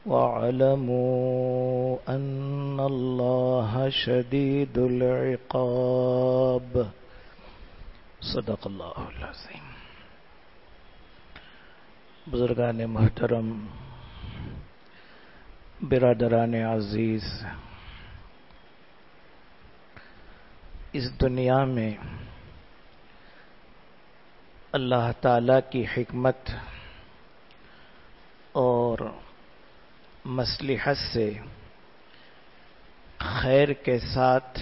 واعلموا ان اللہ شدید العقاب صدق اللہ العظیم۔ بزرگان محترم، برادران عزیز، اس دنیا میں اللہ تعالی کی حکمت اور مصلحت سے خیر کے ساتھ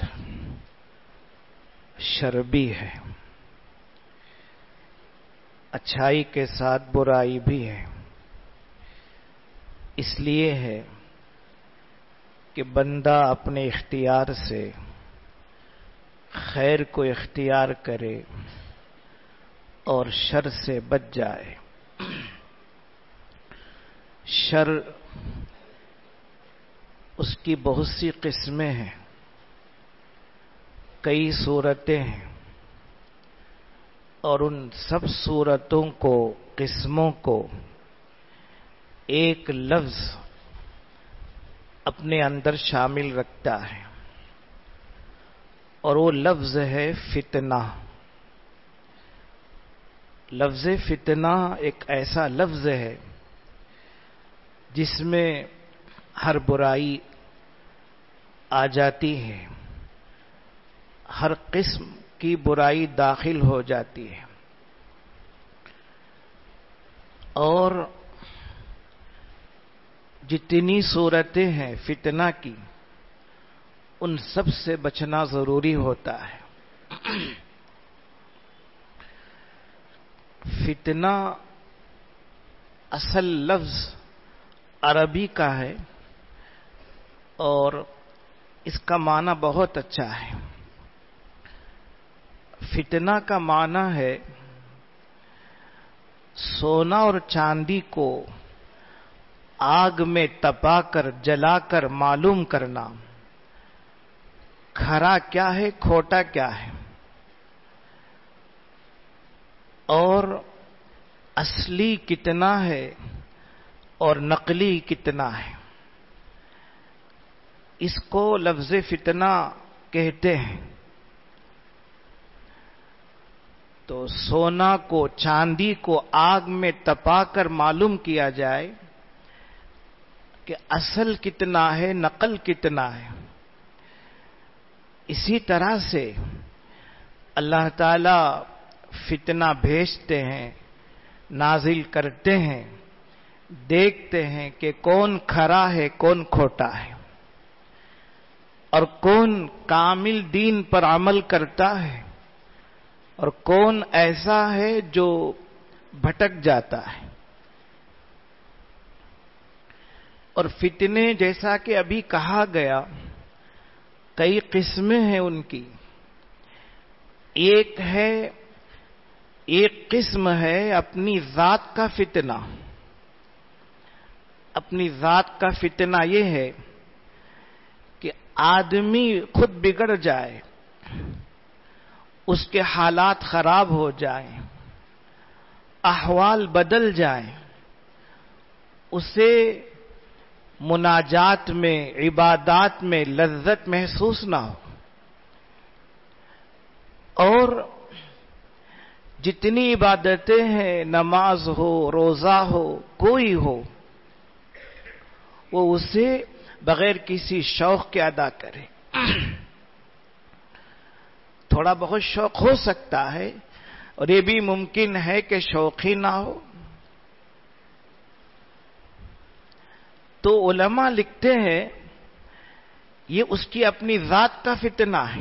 شر بھی ہے، اچھائی کے ساتھ برائی بھی ہے۔ اس لیے ہے کہ بندہ اپنے اختیار سے خیر کو اختیار کرے اور شر سے بچ جائے۔ شر اس کی بہت سی قسمیں ہیں، کئی صورتیں ہیں، اور ان سب صورتوں کو، قسموں کو ایک لفظ اپنے اندر شامل رکھتا ہے، اور وہ لفظ ہے فتنہ۔ لفظ فتنہ ایک ایسا لفظ ہے جس میں ہر برائی آ جاتی ہے، ہر قسم کی برائی داخل ہو جاتی ہے، اور جتنی صورتیں ہیں فتنہ کی ان سب سے بچنا ضروری ہوتا ہے۔ فتنہ اصل لفظ عربی کا ہے اور اس کا معنی بہت اچھا ہے۔ فتنہ کا معنی ہے سونا اور چاندی کو آگ میں تپا کر، جلا کر معلوم کرنا کھرا کیا ہے، کھوٹا کیا ہے، اور اصلی کتنا ہے اور نقلی کتنا ہے، اس کو لفظ فتنہ کہتے ہیں۔ تو سونا کو، چاندی کو آگ میں تپا کر معلوم کیا جائے کہ اصل کتنا ہے، نقل کتنا ہے۔ اسی طرح سے اللہ تعالی فتنہ بھیجتے ہیں، نازل کرتے ہیں، دیکھتے ہیں کہ کون کھرا ہے، کون کھوٹا ہے، اور کون کامل دین پر عمل کرتا ہے اور کون ایسا ہے جو بھٹک جاتا ہے۔ اور فتنے جیسا کہ ابھی کہا گیا کئی قسمیں ہیں ان کی۔ ایک قسم ہے اپنی ذات کا فتنہ۔ اپنی ذات کا فتنہ یہ ہے کہ آدمی خود بگڑ جائے، اس کے حالات خراب ہو جائیں، احوال بدل جائیں، اسے مناجات میں، عبادات میں لذت محسوس نہ ہو، اور جتنی عبادتیں ہیں، نماز ہو، روزہ ہو، کوئی ہو، وہ اسے بغیر کسی شوق کے ادا کرے۔ تھوڑا بہت شوق ہو سکتا ہے، اور یہ بھی ممکن ہے کہ شوق ہی نہ ہو۔ تو علماء لکھتے ہیں یہ اس کی اپنی ذات کا فتنہ ہے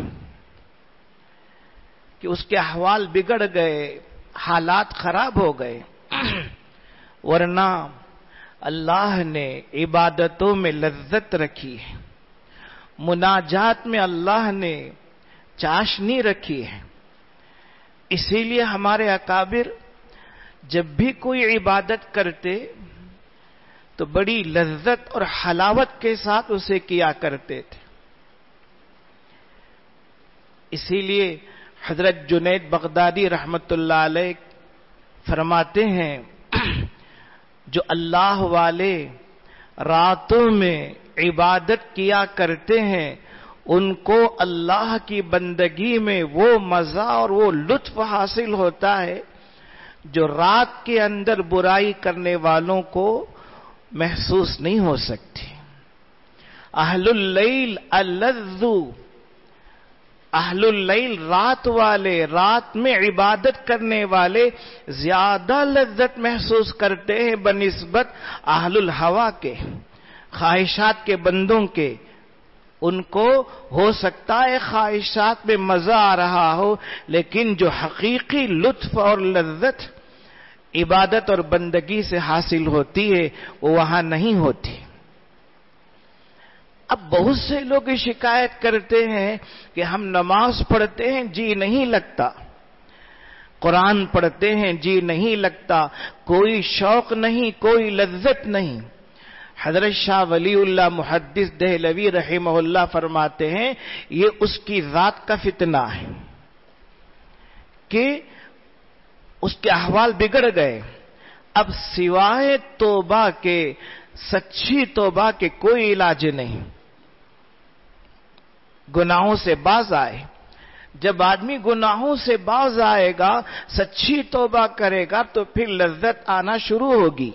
کہ اس کے احوال بگڑ گئے، حالات خراب ہو گئے، ورنہ اللہ نے عبادتوں میں لذت رکھی ہے، مناجات میں اللہ نے چاشنی رکھی ہے۔ اسی لیے ہمارے اکابر جب بھی کوئی عبادت کرتے تو بڑی لذت اور حلاوت کے ساتھ اسے کیا کرتے تھے۔ اسی لیے حضرت جنید بغدادی رحمت اللہ علیہ فرماتے ہیں جو اللہ والے راتوں میں عبادت کیا کرتے ہیں ان کو اللہ کی بندگی میں وہ مزہ اور وہ لطف حاصل ہوتا ہے جو رات کے اندر برائی کرنے والوں کو محسوس نہیں ہو سکتی. اہل اللیل اللذ، اہل اللیل رات والے، رات میں عبادت کرنے والے زیادہ لذت محسوس کرتے ہیں بنسبت اہل الہوا کے، خواہشات کے بندوں کے. ان کو ہو سکتا ہے خواہشات میں مزہ آ رہا ہو، لیکن جو حقیقی لطف اور لذت عبادت اور بندگی سے حاصل ہوتی ہے وہ وہاں نہیں ہوتی. اب بہت سے لوگ شکایت کرتے ہیں کہ ہم نماز پڑھتے ہیں جی نہیں لگتا، قرآن پڑھتے ہیں جی نہیں لگتا، کوئی شوق نہیں، کوئی لذت نہیں. حضرت شاہ ولی اللہ محدث دہلوی رحمہ اللہ فرماتے ہیں یہ اس کی ذات کا فتنہ ہے کہ اس کے احوال بگڑ گئے. اب سوائے توبہ کے، سچی توبہ کے کوئی علاج نہیں. گناہوں سے باز آئے. جب آدمی گناہوں سے باز آئے گا، سچی توبہ کرے گا تو پھر لذت آنا شروع ہوگی.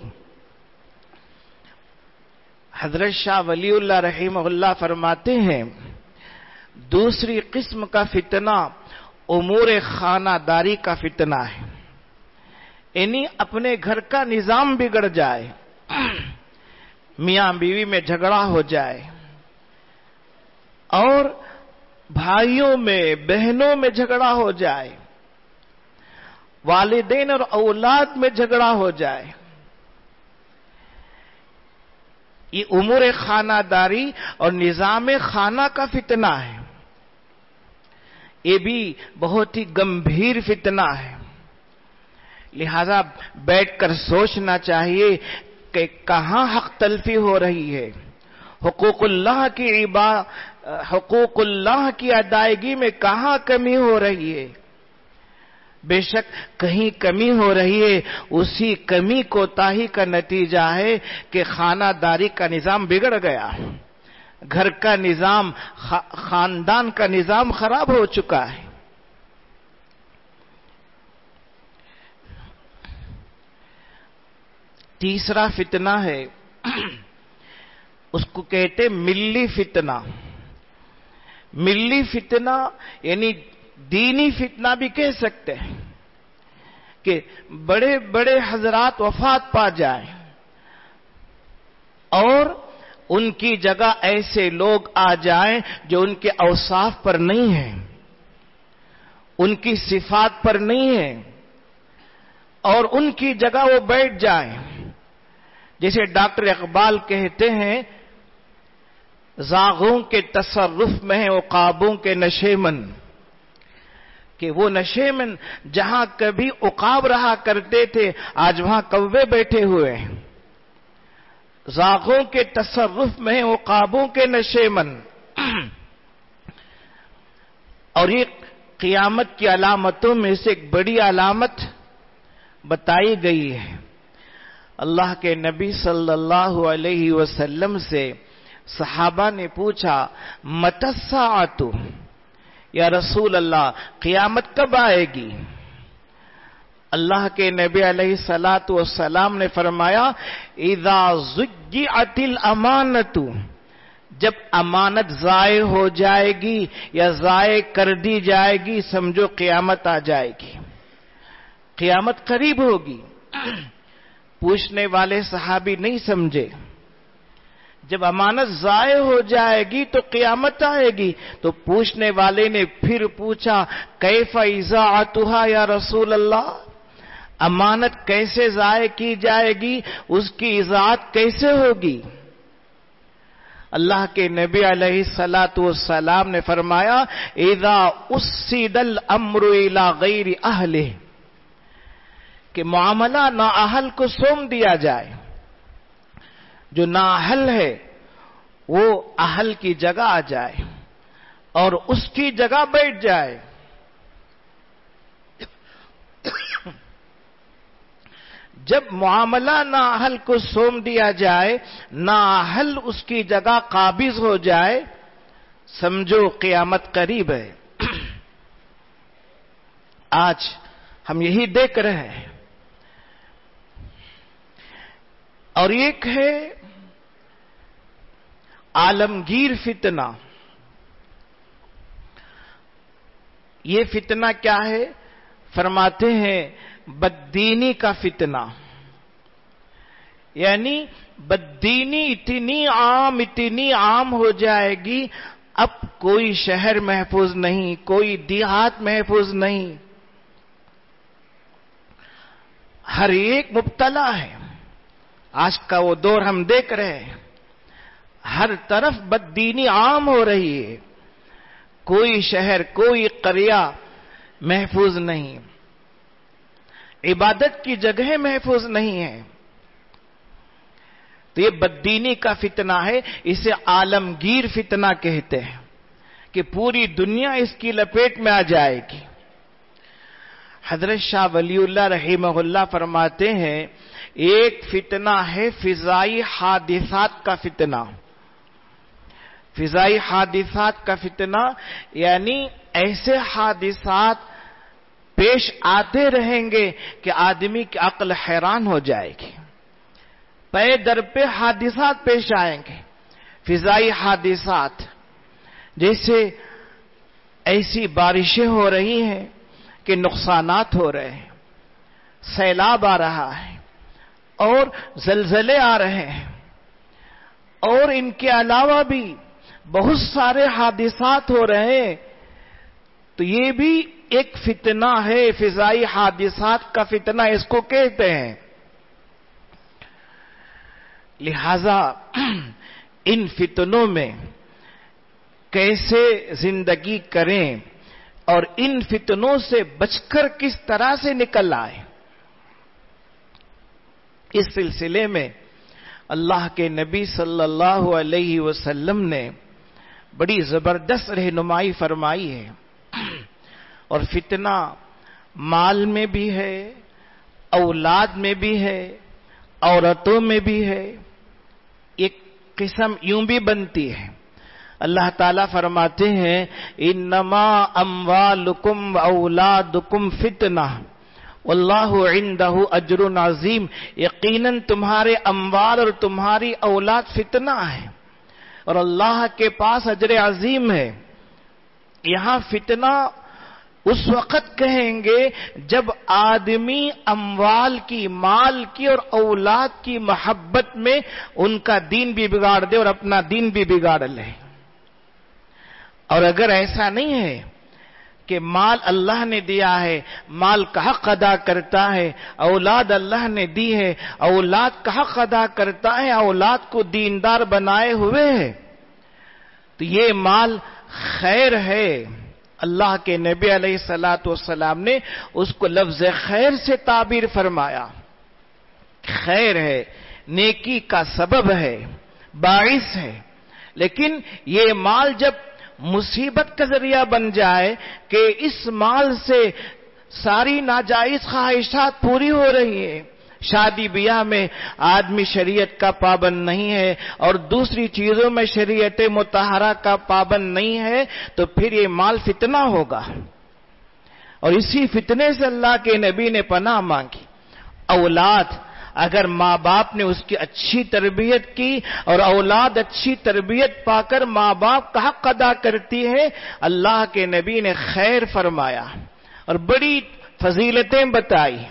حضرت شاہ ولی اللہ رحمہ اللہ فرماتے ہیں دوسری قسم کا فتنہ امور خانہ داری کا فتنہ ہے. یعنی اپنے گھر کا نظام بگڑ جائے، میاں بیوی میں جھگڑا ہو جائے اور بھائیوں میں بہنوں میں جھگڑا ہو جائے، والدین اور اولاد میں جھگڑا ہو جائے. یہ امور خانہ داری اور نظام خانہ کا فتنہ ہے. یہ بھی بہت ہی گمبھیر فتنہ ہے. لہذا بیٹھ کر سوچنا چاہیے کہ کہاں حق تلفی ہو رہی ہے، حقوق اللہ کی ادائیگی میں کہاں کمی ہو رہی ہے. بے شک کہیں کمی ہو رہی ہے، اسی کمی کوتاہی کا نتیجہ ہے کہ خانہ داری کا نظام بگڑ گیا، گھر کا نظام، خاندان کا نظام خراب ہو چکا ہے. تیسرا فتنہ ہے، اس کو کہتے ملی فتنہ. ملی فتنہ یعنی دینی فتنہ بھی کہہ سکتے ہیں کہ بڑے بڑے حضرات وفات پا جائیں اور ان کی جگہ ایسے لوگ آ جائیں جو ان کے اوصاف پر نہیں ہیں، ان کی صفات پر نہیں ہیں، اور ان کی جگہ وہ بیٹھ جائیں. جیسے ڈاکٹر اقبال کہتے ہیں زاغوں کے تصرف میں ہیں عقابوں کے نشیمن، کہ وہ نشیمن جہاں کبھی عقاب رہا کرتے تھے آج وہاں کوے بیٹھے ہوئے ہیں. زاغوں کے تصرف میں ہیں عقابوں کے نشیمن. اور یہ قیامت کی علامتوں میں سے ایک بڑی علامت بتائی گئی ہے. اللہ کے نبی صلی اللہ علیہ وسلم سے صحابہ نے پوچھا متی الساعۃ، یا رسول اللہ قیامت کب آئے گی؟ اللہ کے نبی علیہ الصلوۃ والسلام نے فرمایا اذا ضیعت الامانۃ، جب امانت ضائع ہو جائے گی یا ضائع کر دی جائے گی سمجھو قیامت آ جائے گی، قیامت قریب ہوگی. پوچھنے والے صحابی نہیں سمجھے. جب امانت ضائع ہو جائے گی تو قیامت آئے گی. تو پوچھنے والے نے پھر پوچھا کیف اضاعتها یا رسول اللہ، امانت کیسے ضائع کی جائے گی، اس کی اضاعت کیسے ہوگی؟ اللہ کے نبی علیہ الصلوۃ والسلام نے فرمایا اذا اسد الامر الى غیر اہلہ، کہ معاملہ نااہل کو سونپ دیا جائے. جو نااہل ہے وہ اہل کی جگہ آ جائے اور اس کی جگہ بیٹھ جائے. جب معاملہ نااہل کو سونپ دیا جائے، نااہل اس کی جگہ قابض ہو جائے، سمجھو قیامت قریب ہے۔ آج ہم یہی دیکھ رہے ہیں۔ اور ایک ہے عالمگیر فتنہ۔ یہ فتنہ کیا ہے؟ فرماتے ہیں بددینی کا فتنہ، یعنی بددینی اتنی عام ہو جائے گی، اب کوئی شہر محفوظ نہیں، کوئی دیہات محفوظ نہیں، ہر ایک مبتلا ہے۔ آج کا وہ دور ہم دیکھ رہے ہیں، ہر طرف بددینی عام ہو رہی ہے، کوئی شہر کوئی قریہ محفوظ نہیں، عبادت کی جگہیں محفوظ نہیں ہیں۔ تو یہ بددینی کا فتنہ ہے، اسے عالمگیر فتنہ کہتے ہیں کہ پوری دنیا اس کی لپیٹ میں آ جائے گی۔ حضرت شاہ ولی اللہ رحمہ اللہ فرماتے ہیں ایک فتنہ ہے فضائی حادثات کا فتنہ۔ فضائی حادثات کا فتنہ یعنی ایسے حادثات پیش آتے رہیں گے کہ آدمی کی عقل حیران ہو جائے گی، پے در پہ حادثات پیش آئیں گے۔ فضائی حادثات جیسے ایسی بارشیں ہو رہی ہیں کہ نقصانات ہو رہے ہیں، سیلاب آ رہا ہے اور زلزلے آ رہے ہیں، اور ان کے علاوہ بھی بہت سارے حادثات ہو رہے ہیں، تو یہ بھی ایک فتنہ ہے، فضائی حادثات کا فتنہ اس کو کہتے ہیں۔ لہذا ان فتنوں میں کیسے زندگی کریں اور ان فتنوں سے بچ کر کس طرح سے نکل آئے، اس سلسلے میں اللہ کے نبی صلی اللہ علیہ وسلم نے بڑی زبردست رہنمائی فرمائی ہے۔ اور فتنہ مال میں بھی ہے، اولاد میں بھی ہے، عورتوں میں بھی ہے، ایک قسم یوں بھی بنتی ہے۔ اللہ تعالیٰ فرماتے ہیں انما اموالکم واولادکم فتنہ واللہ عندہ اجر عظیم، یقیناً تمہارے اموال اور تمہاری اولاد فتنہ ہے اور اللہ کے پاس اجر عظیم ہے۔ یہاں فتنہ اس وقت کہیں گے جب آدمی اموال کی، مال کی اور اولاد کی محبت میں ان کا دین بھی بگاڑ دے اور اپنا دین بھی بگاڑ لے۔ اور اگر ایسا نہیں ہے کہ مال اللہ نے دیا ہے، مال کا حق ادا کرتا ہے، اولاد اللہ نے دی ہے، اولاد کا حق ادا کرتا ہے، اولاد کو دیندار بنائے ہوئے ہے، تو یہ مال خیر ہے۔ اللہ کے نبی علیہ الصلوۃ والسلام نے اس کو لفظ خیر سے تعبیر فرمایا، خیر ہے، نیکی کا سبب ہے، باعث ہے۔ لیکن یہ مال جب مصیبت کا ذریعہ بن جائے کہ اس مال سے ساری ناجائز خواہشات پوری ہو رہی ہیں، شادی بیاہ میں آدمی شریعت کا پابند نہیں ہے اور دوسری چیزوں میں شریعت مطہرہ کا پابند نہیں ہے، تو پھر یہ مال فتنہ ہوگا، اور اسی فتنے سے اللہ کے نبی نے پناہ مانگی۔ اولاد اگر ماں باپ نے اس کی اچھی تربیت کی اور اولاد اچھی تربیت پا کر ماں باپ کا حق ادا کرتی ہے، اللہ کے نبی نے خیر فرمایا اور بڑی فضیلتیں بتائی۔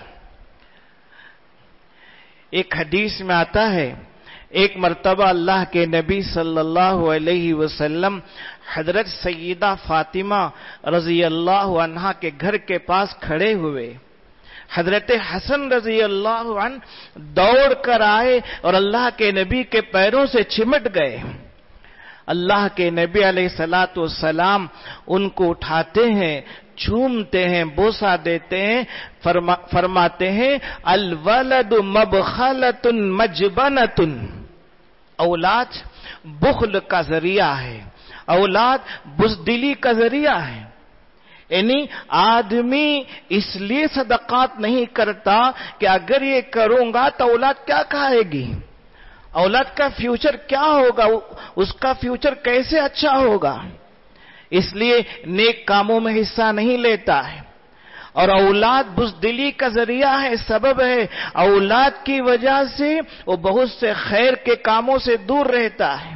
ایک حدیث میں آتا ہے ایک مرتبہ اللہ کے نبی صلی اللہ علیہ وسلم حضرت سیدہ فاطمہ رضی اللہ عنہا کے گھر کے پاس کھڑے ہوئے، حضرت حسن رضی اللہ عنہ دوڑ کر آئے اور اللہ کے نبی کے پیروں سے چمٹ گئے۔ اللہ کے نبی علیہ الصلوۃ والسلام ان کو اٹھاتے ہیں، چومتے ہیں، بوسہ دیتے ہیں، فرماتے ہیں الولد مبخلۃ مجبنۃ، اولاد بخل کا ذریعہ ہے، اولاد بزدلی کا ذریعہ ہے۔ یعنی آدمی اس لیے صدقات نہیں کرتا کہ اگر یہ کروں گا تو اولاد کیا کھائے گی، اولاد کا فیوچر کیا ہوگا، اس کا فیوچر کیسے اچھا ہوگا، اس لیے نیک کاموں میں حصہ نہیں لیتا ہے۔ اور اولاد بزدلی کا ذریعہ ہے، سبب ہے، اولاد کی وجہ سے وہ بہت سے خیر کے کاموں سے دور رہتا ہے۔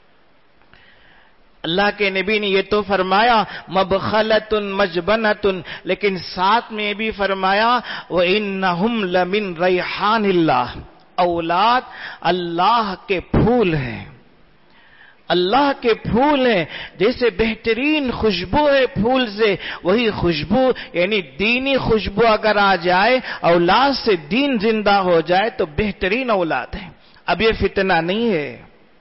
اللہ کے نبی نے یہ تو فرمایا مبخلۃ مجبنۃ، لیکن ساتھ میں بھی فرمایا وَإِنَّهُمْ لَمِنْ رَيْحَانِ اللَّهِ، اولاد اللہ کے پھول ہیں، اللہ کے پھول ہیں، جیسے بہترین خوشبو ہے پھول سے، وہی خوشبو یعنی دینی خوشبو اگر آ جائے، اولاد سے دین زندہ ہو جائے تو بہترین اولاد ہے۔ اب یہ فتنہ نہیں ہے،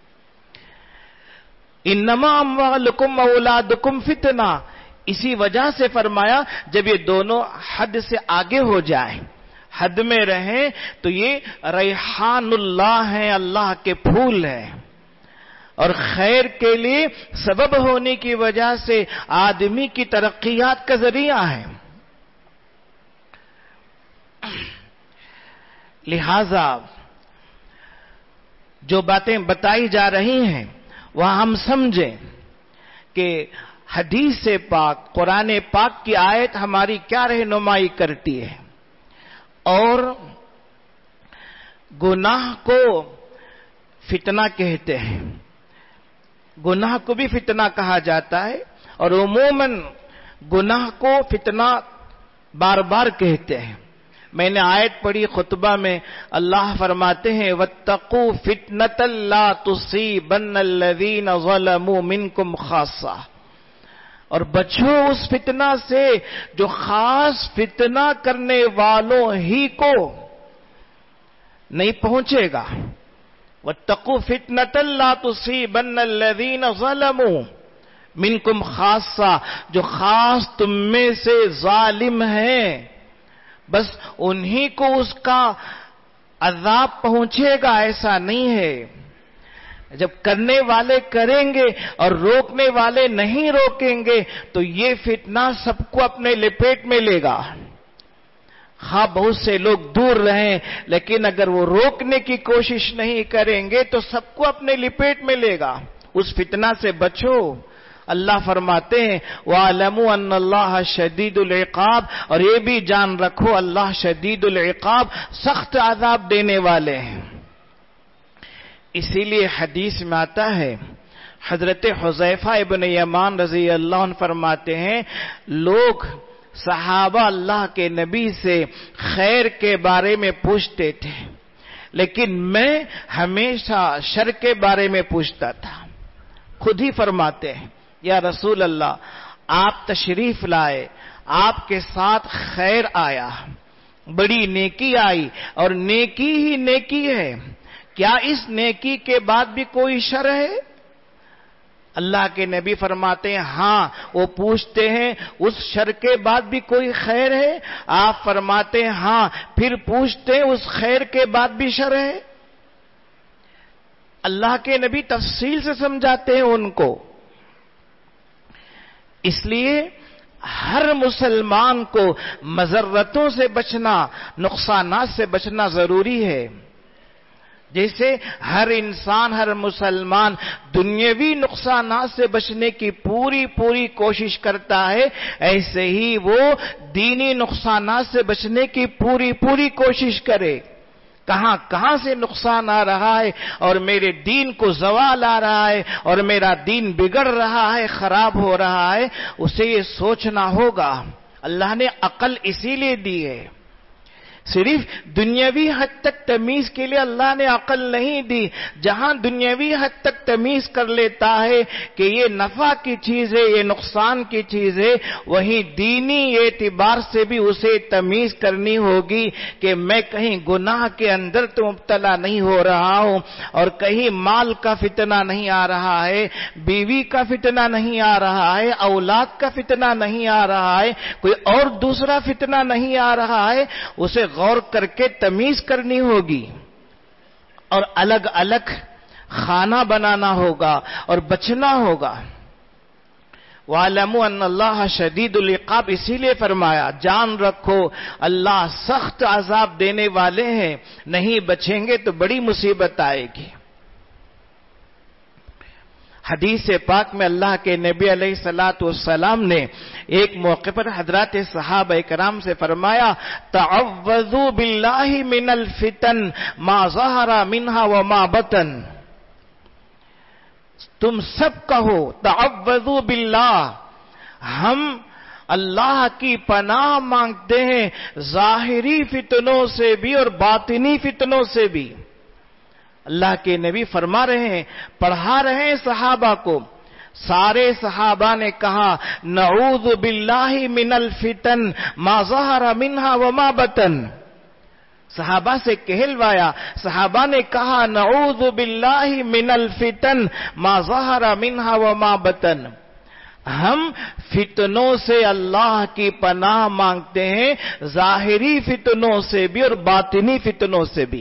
انما اموالکم اولادکم فتنہ، اسی وجہ سے فرمایا جب یہ دونوں حد سے آگے ہو جائیں، حد میں رہیں، تو یہ ریحان اللہ ہیں، اللہ کے پھول ہیں، اور خیر کے لیے سبب ہونے کی وجہ سے آدمی کی ترقیات کا ذریعہ ہے۔ لہذا جو باتیں بتائی جا رہی ہیں وہ ہم سمجھیں کہ حدیث پاک، قرآن پاک کی آیت ہماری کیا رہنمائی کرتی ہے، اور گناہ کو فتنہ کہتے ہیں، گناہ کو بھی فتنہ کہا جاتا ہے، اور عموماً گناہ کو فتنہ بار بار کہتے ہیں۔ میں نے آیت پڑھی خطبہ میں، اللہ فرماتے ہیں وَاتَّقُوا فِتْنَةً لَا تُصِيبَنَّ الَّذِينَ ظَلَمُوا مِنْكُمْ خَاصَّةً، اور بچو اس فتنہ سے جو خاص فتنہ کرنے والوں ہی کو نہیں پہنچے گا۔ وَاتَّقُوا فِتْنَةً لَا تُصِيبَنَّ الَّذِينَ ظَلَمُوا مِنْكُمْ خَاصَّةً، جو خاص تم میں سے ظالم ہیں بس انہی کو اس کا عذاب پہنچے گا، ایسا نہیں ہے۔ جب کرنے والے کریں گے اور روکنے والے نہیں روکیں گے تو یہ فتنہ سب کو اپنے لپیٹ میں لے گا۔ ہاں بہت سے لوگ دور رہیں، لیکن اگر وہ روکنے کی کوشش نہیں کریں گے تو سب کو اپنے لپیٹ میں لے گا۔ اس فتنہ سے بچو۔ اللہ فرماتے ہیں وَاعْلَمُوا أَنَّ اللَّهَ شَدِيدُ الْعِقَابِ، اور یہ بھی جان رکھو اللہ شدید العقاب، سخت عذاب دینے والے ہیں۔ اسی لیے حدیث میں آتا ہے، حضرت حذیفہ ابن یمان رضی اللہ عنہ فرماتے ہیں لوگ صحابہ اللہ کے نبی سے خیر کے بارے میں پوچھتے تھے، لیکن میں ہمیشہ شر کے بارے میں پوچھتا تھا۔ خود ہی فرماتے ہیں یا رسول اللہ، آپ تشریف لائے، آپ کے ساتھ خیر آیا، بڑی نیکی آئی، اور نیکی ہی نیکی ہے، کیا اس نیکی کے بعد بھی کوئی شر ہے؟ اللہ کے نبی فرماتے ہیں ہاں۔ وہ پوچھتے ہیں اس شر کے بعد بھی کوئی خیر ہے؟ آپ فرماتے ہیں ہاں۔ پھر پوچھتے ہیں اس خیر کے بعد بھی شر ہے؟ اللہ کے نبی تفصیل سے سمجھاتے ہیں ان کو۔ اس لیے ہر مسلمان کو مضرتوں سے بچنا، نقصانات سے بچنا ضروری ہے۔ جیسے ہر انسان، ہر مسلمان دنیاوی نقصانات سے بچنے کی پوری کوشش کرتا ہے، ایسے ہی وہ دینی نقصانات سے بچنے کی پوری کوشش کرے۔ کہاں سے نقصان آ رہا ہے اور میرے دین کو زوال آ رہا ہے اور میرا دین بگڑ رہا ہے، خراب ہو رہا ہے، اسے یہ سوچنا ہوگا۔ اللہ نے عقل اسی لیے دی ہے، صرف دنیاوی حد تک تمیز کے لیے اللہ نے عقل نہیں دی۔ جہاں دنیاوی حد تک تمیز کر لیتا ہے کہ یہ نفع کی چیز ہے، یہ نقصان کی چیز ہے، وہیں دینی اعتبار سے بھی اسے تمیز کرنی ہوگی کہ میں کہیں گناہ کے اندر تو مبتلا نہیں ہو رہا ہوں، اور کہیں مال کا فتنہ نہیں آ رہا ہے، بیوی کا فتنہ نہیں آ رہا ہے، اولاد کا فتنہ نہیں آ رہا ہے، کوئی اور دوسرا فتنہ نہیں آ رہا ہے، اسے غور کر کے تمیز کرنی ہوگی، اور الگ الگ خانہ بنانا ہوگا اور بچنا ہوگا۔ وَاعْلَمُوا أَنَّ اللَّهَ شَدِيدُ الْعِقَابِ، اسی لیے فرمایا جان رکھو اللہ سخت عذاب دینے والے ہیں، نہیں بچیں گے تو بڑی مصیبت آئے گی۔ حدیث پاک میں اللہ کے نبی علیہ الصلوۃ والسلام نے ایک موقع پر حضرات صحابہ کرام سے فرمایا تعوذوا باللہ من الفتن ما ظہر منها وما بطن، تم سب کہو تعوذوا باللہ، ہم اللہ کی پناہ مانگتے ہیں ظاہری فتنوں سے بھی اور باطنی فتنوں سے بھی۔ اللہ کے نبی فرما رہے ہیں، پڑھا رہے ہیں صحابہ کو، سارے صحابہ نے کہا نعوذ باللہ من الفتن ما ظہر منها وما بطن، صحابہ سے کہلوایا، صحابہ نے کہا نعوذ باللہ من الفتن ما ظہر منها وما بطن، ہم فتنوں سے اللہ کی پناہ مانگتے ہیں ظاہری فتنوں سے بھی اور باطنی فتنوں سے بھی۔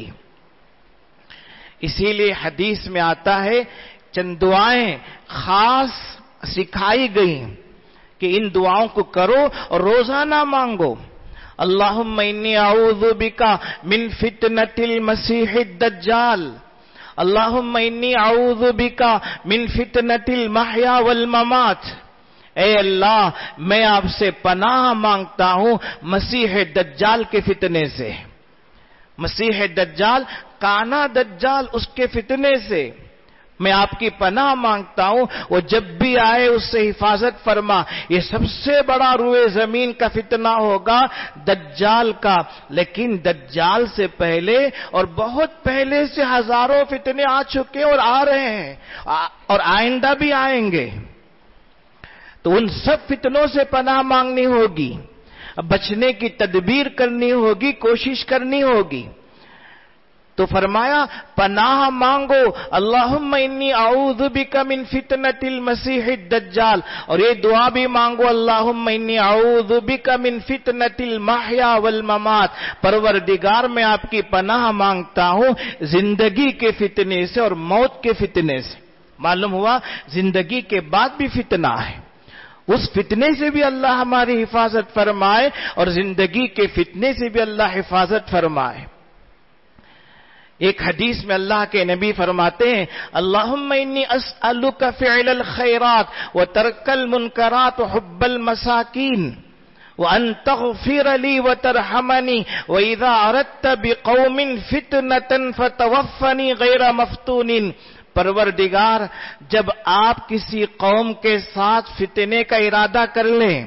اسی لیے حدیث میں آتا ہے چند دعائیں خاص سکھائی گئیں کہ ان دعاؤں کو کرو اور روزانہ مانگو۔ اللہم انی اعوذ بک من فتنۃ المسیح الدجال، اللہم انی اعوذ بک من فتنۃ المحیا والممات، اے اللہ میں آپ سے پناہ مانگتا ہوں مسیح دجال کے فتنے سے، مسیح دجال کانا دجال اس کے فتنے سے میں آپ کی پناہ مانگتا ہوں، وہ جب بھی آئے اس سے حفاظت فرما۔ یہ سب سے بڑا روئے زمین کا فتنہ ہوگا دجال کا، لیکن دجال سے پہلے اور بہت پہلے سے ہزاروں فتنے آ چکے اور آ رہے ہیں اور آئندہ بھی آئیں گے، تو ان سب فتنوں سے پناہ مانگنی ہوگی، بچنے کی تدبیر کرنی ہوگی، کوشش کرنی ہوگی۔ تو فرمایا پناہ مانگو اللہم انی اعوذ بک من فتنۃ المسیح الدجال، اور یہ دعا بھی مانگو اللہم انی اعوذ بک من فتنۃ المحیا والممات، پروردگار میں آپ کی پناہ مانگتا ہوں زندگی کے فتنے سے اور موت کے فتنے سے۔ معلوم ہوا زندگی کے بعد بھی فتنہ ہے، اس فتنے سے بھی اللہ ہماری حفاظت فرمائے اور زندگی کے فتنے سے بھی اللہ حفاظت فرمائے۔ ایک حدیث میں اللہ کے نبی فرماتے ہیں اللہم انی اسألک فعل الخیرات وترک المنکرات وحب المساکین وان تغفر لی وترحمنی واذا اردت بقوم فتنة فتوفنی غیر مفتون، پروردگار جب آپ کسی قوم کے ساتھ فتنے کا ارادہ کر لیں،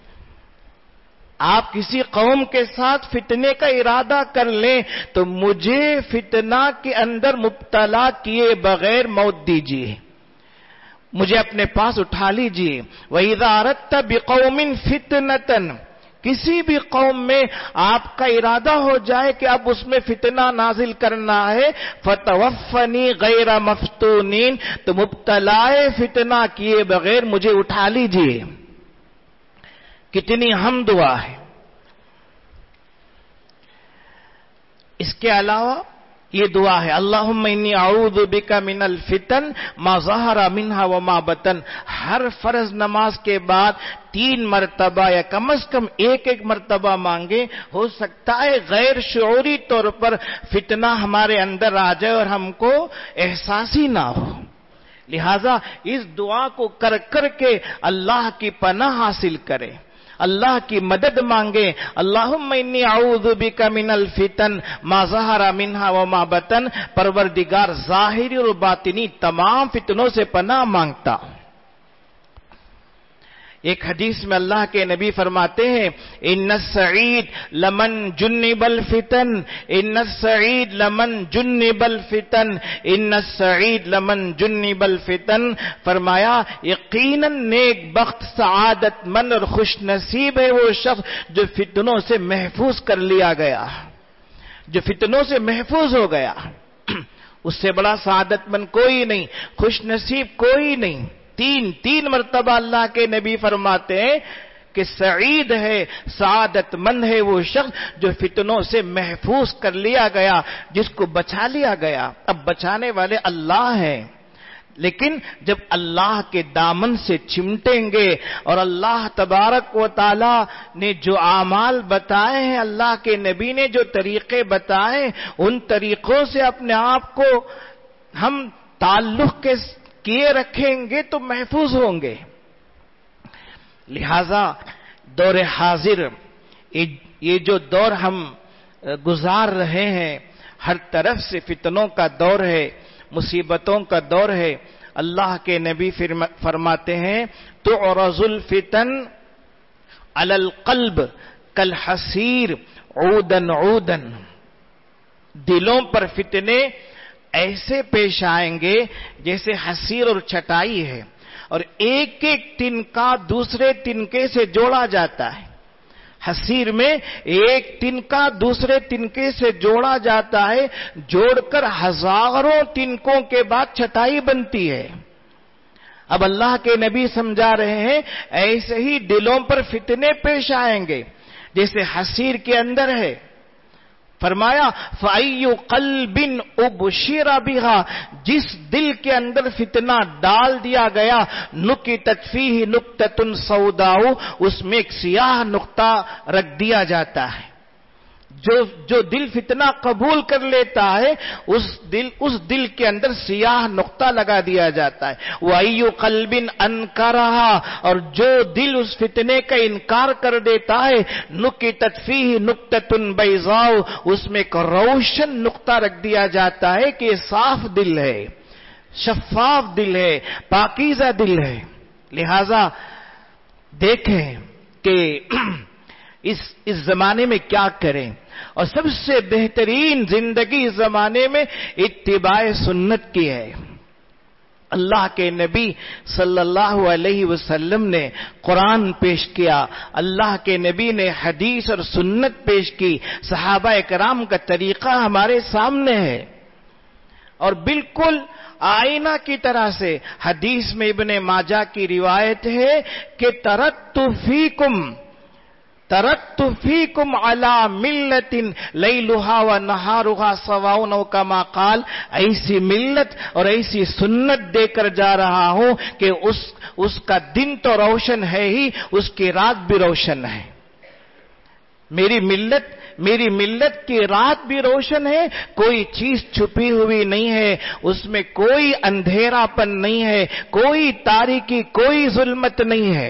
آپ کسی قوم کے ساتھ فتنے کا ارادہ کر لیں تو مجھے فتنہ کے اندر مبتلا کیے بغیر موت دیجیے، مجھے اپنے پاس اٹھا لیجیے۔ وَإِذَا أَرَدتَّ بِقَوْمٍ فِتْنَةً، کسی بھی قوم میں آپ کا ارادہ ہو جائے کہ اب اس میں فتنہ نازل کرنا ہے فَتَوَفَّنِي غَيْرَ مَفْتُونٍ، تو مبتلا فتنہ کیے بغیر مجھے اٹھا لیجیے۔ کتنی اہم دعا ہے۔ اس کے علاوہ یہ دعا ہے اللہم انی اعوذ بک من الفتن ما ظہر منها وما بطن، ہر فرض نماز کے بعد 3 مرتبہ یا کم از کم ایک مرتبہ مانگے، ہو سکتا ہے غیر شعوری طور پر فتنہ ہمارے اندر آ جائے اور ہم کو احساس ہی نہ ہو، لہذا اس دعا کو کر کر کے اللہ کی پناہ حاصل کریں، اللہ کی مدد مانگے۔ اللہم انی اعوذ بک من الفتن ما ظہر منها وما بطن، پروردگار ظاہری اور باطنی تمام فتنوں سے پناہ مانگتا ہوں۔ ایک حدیث میں اللہ کے نبی فرماتے ہیں ان السعید لمن جنب الفتن، ان السعید لمن جنب الفتن، ان السعید لمن جنب الفتن، فرمایا یقیناً نیک بخت سعادت مند اور خوش نصیب ہے وہ شخص جو فتنوں سے محفوظ کر لیا گیا، جو فتنوں سے محفوظ ہو گیا، اس سے بڑا سعادت مند کوئی نہیں، خوش نصیب کوئی نہیں۔ تین مرتبہ اللہ کے نبی فرماتے ہیں کہ سعید ہے، سعادت مند ہے وہ شخص جو فتنوں سے محفوظ کر لیا گیا، جس کو بچا لیا گیا۔ اب بچانے والے اللہ ہیں، لیکن جب اللہ کے دامن سے چمٹیں گے اور اللہ تبارک و تعالی نے جو اعمال بتائے ہیں، اللہ کے نبی نے جو طریقے بتائے، ان طریقوں سے اپنے آپ کو ہم تعلق کے کیے رکھیں گے تو محفوظ ہوں گے۔ لہذا دور حاضر، یہ جو دور ہم گزار رہے ہیں، ہر طرف سے فتنوں کا دور ہے، مصیبتوں کا دور ہے۔ اللہ کے نبی فرماتے ہیں تعرض الفتن علی القلب کالحصیر عودا عودا، دلوں پر فتنے ایسے پیش آئیں گے جیسے حصیر اور چٹائی ہے، اور ایک ایک تنکا دوسرے تنکے سے جوڑا جاتا ہے۔ حصیر میں ایک تنکا دوسرے تنکے سے جوڑا جاتا ہے، جوڑ کر ہزاروں تنکوں کے بعد چٹائی بنتی ہے۔ اب اللہ کے نبی سمجھا رہے ہیں ایسے ہی دلوں پر فتنے پیش آئیں گے جیسے حصیر کے اندر ہے۔ فرمایا فَأَيُّ قَلْبٍ أُبْشِرَ بِهَا، جس دل کے اندر فتنہ ڈال دیا گیا، نُكِتَتْ فِيهِ نُكْتَةٌ سَوْدَاءُ، اس میں ایک سیاہ نقطہ رکھ دیا جاتا ہے۔ جو دل فتنہ قبول کر لیتا ہے اس دل کے اندر سیاہ نقطہ لگا دیا جاتا ہے۔ وَأَيُّ قَلْبٍ أَنْكَرَهَا، اور جو دل اس فتنے کا انکار کر دیتا ہے، نُكِتَتْ فِيهِ نُكْتَةٌ بَيْضَاءُ، اس میں ایک روشن نقطہ رکھ دیا جاتا ہے کہ یہ صاف دل ہے، شفاف دل ہے، پاکیزہ دل ہے۔ لہذا دیکھیں کہ اس زمانے میں کیا کریں، اور سب سے بہترین زندگی اس زمانے میں اتباع سنت کی ہے۔ اللہ کے نبی صلی اللہ علیہ وسلم نے قرآن پیش کیا، اللہ کے نبی نے حدیث اور سنت پیش کی، صحابہ کرام کا طریقہ ہمارے سامنے ہے، اور بالکل آئینہ کی طرح سے حدیث میں ابن ماجہ کی روایت ہے کہ ترکت فیکم علی ملت لیلہا و نہارہا سواء، او کما قال، ایسی ملت اور ایسی سنت دے کر جا رہا ہوں کہ اس کا دن تو روشن ہے ہی، اس کی رات بھی روشن ہے۔ میری ملت کی رات بھی روشن ہے، کوئی چیز چھپی ہوئی نہیں ہے، اس میں کوئی اندھیرا پن نہیں ہے، کوئی تاریکی، کوئی ظلمت نہیں ہے۔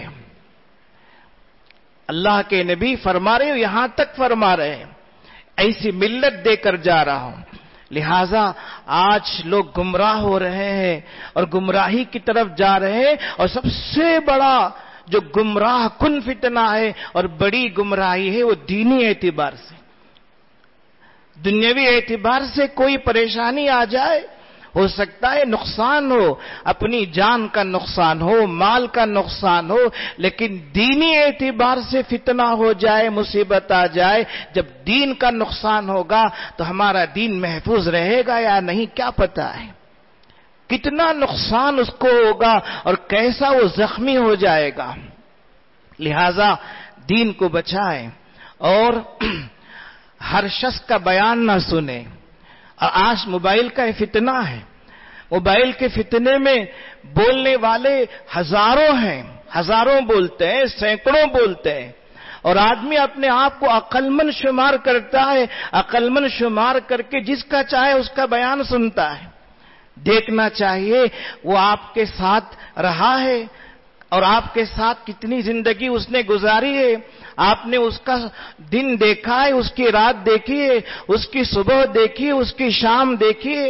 اللہ کے نبی فرما رہے، یہاں تک فرما رہے ہیں ایسی ملت دے کر جا رہا ہوں۔ لہذا آج لوگ گمراہ ہو رہے ہیں اور گمراہی کی طرف جا رہے ہیں، اور سب سے بڑا جو گمراہ کن فتنہ ہے اور بڑی گمراہی ہے وہ دینی اعتبار سے۔ دنیاوی اعتبار سے کوئی پریشانی آ جائے، ہو سکتا ہے نقصان ہو، اپنی جان کا نقصان ہو، مال کا نقصان ہو، لیکن دینی اعتبار سے فتنہ ہو جائے، مصیبت آ جائے، جب دین کا نقصان ہوگا تو ہمارا دین محفوظ رہے گا یا نہیں کیا پتا ہے، کتنا نقصان اس کو ہوگا اور کیسا وہ زخمی ہو جائے گا۔ لہذا دین کو بچائیں اور ہر شخص کا بیان نہ سنیں۔ اور آج موبائل کا فتنہ ہے، موبائل کے فتنے میں بولنے والے ہزاروں ہیں، ہزاروں بولتے ہیں، سینکڑوں بولتے ہیں، اور آدمی اپنے آپ کو عقل مند شمار کرتا ہے، عقل مند شمار کر کے جس کا چاہے اس کا بیان سنتا ہے۔ دیکھنا چاہیے وہ آپ کے ساتھ رہا ہے اور آپ کے ساتھ کتنی زندگی اس نے گزاری ہے، آپ نے اس کا دن دیکھا ہے، اس کی رات دیکھی ہے، اس کی صبح دیکھی ہے، اس کی شام دیکھی ہے،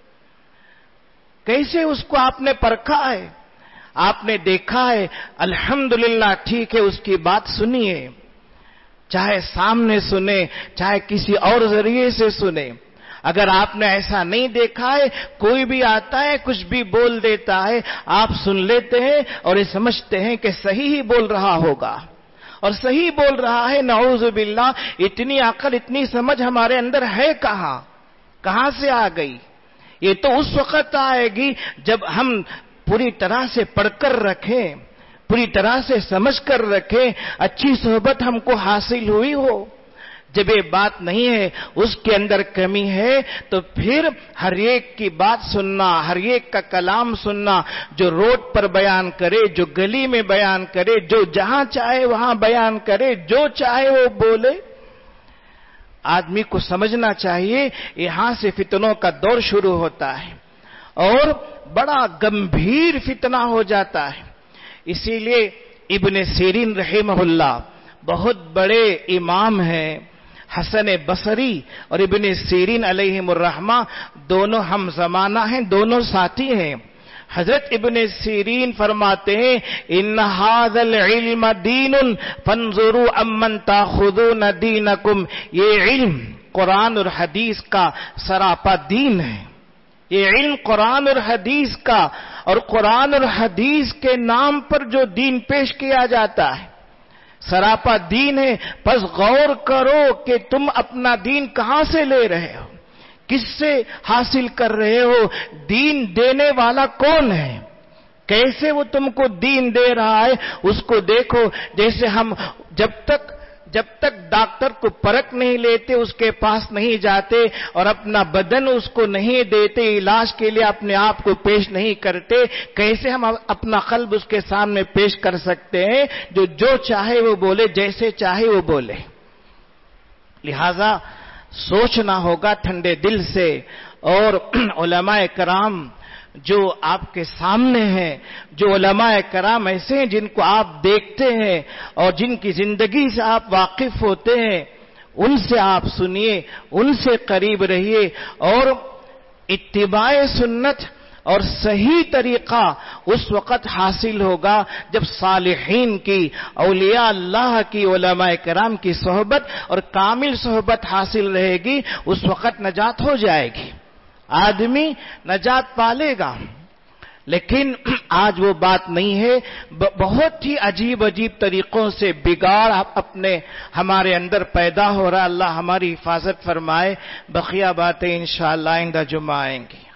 کیسے اس کو آپ نے پرکھا ہے، آپ نے دیکھا ہے، الحمدللہ ٹھیک ہے، اس کی بات سنیے، چاہے سامنے سنے چاہے کسی اور ذریعے سے سنے۔ اگر آپ نے ایسا نہیں دیکھا ہے، کوئی بھی آتا ہے کچھ بھی بول دیتا ہے، آپ سن لیتے ہیں اور یہ سمجھتے ہیں کہ صحیح ہی بول رہا ہوگا، اور صحیح بول رہا ہے، نعوذ باللہ۔ اتنی عقل اتنی سمجھ ہمارے اندر ہے کہاں سے آ گئی؟ یہ تو اس وقت آئے گی جب ہم پوری طرح سے پڑھ کر رکھیں، پوری طرح سے سمجھ کر رکھیں، اچھی صحبت ہم کو حاصل ہوئی ہو، جب یہ بات نہیں ہے، اس کے اندر کمی ہے، تو پھر ہر ایک کی بات سننا، ہر ایک کا کلام سننا، جو روڈ پر بیان کرے، جو گلی میں بیان کرے، جو جہاں چاہے وہاں بیان کرے، جو چاہے وہ بولے. آدمی کو سمجھنا چاہیے یہاں سے فتنوں کا دور شروع ہوتا ہے اور بڑا گمبھیر فتنہ ہو جاتا ہے. اسی لیے ابن سیرین رحمہ اللہ بہت بڑے امام ہیں. حسن بصری اور ابن سیرین علیہم الرحمہ دونوں ہم زمانہ ہیں، دونوں ساتھی ہیں. حضرت ابن سیرین فرماتے ہیں ان ھذا العلم دین فانظروا امن تاخذون دینکم. یہ علم قرآن اور حدیث کا سراپا دین ہے. یہ علم قرآن اور حدیث کا، اور قرآن اور حدیث کے نام پر جو دین پیش کیا جاتا ہے سراپا دین ہے. پس غور کرو کہ تم اپنا دین کہاں سے لے رہے ہو، کس سے حاصل کر رہے ہو، دین دینے والا کون ہے، کیسے وہ تم کو دین دے رہا ہے اس کو دیکھو. جیسے ہم جب تک ڈاکٹر کو پرکھ نہیں لیتے، اس کے پاس نہیں جاتے اور اپنا بدن اس کو نہیں دیتے، علاج کے لیے اپنے آپ کو پیش نہیں کرتے، کیسے ہم اپنا قلب اس کے سامنے پیش کر سکتے ہیں جو چاہے وہ بولے، جیسے چاہے وہ بولے. لہذا سوچنا ہوگا ٹھنڈے دل سے. اور علماء کرام جو آپ کے سامنے ہیں، جو علماء کرام ایسے ہیں جن کو آپ دیکھتے ہیں اور جن کی زندگی سے آپ واقف ہوتے ہیں، ان سے آپ سنیے، ان سے قریب رہیے. اور اتباع سنت اور صحیح طریقہ اس وقت حاصل ہوگا جب صالحین کی، اولیاء اللہ کی، علماء کرام کی صحبت اور کامل صحبت حاصل رہے گی. اس وقت نجات ہو جائے گی، آدمی نجات پالے گا. لیکن آج وہ بات نہیں ہے. بہت ہی عجیب طریقوں سے بگاڑ ہمارے اندر پیدا ہو رہا. اللہ ہماری حفاظت فرمائے. بقیہ باتیں انشاءاللہ آئندہ جمعہ آئیں گی.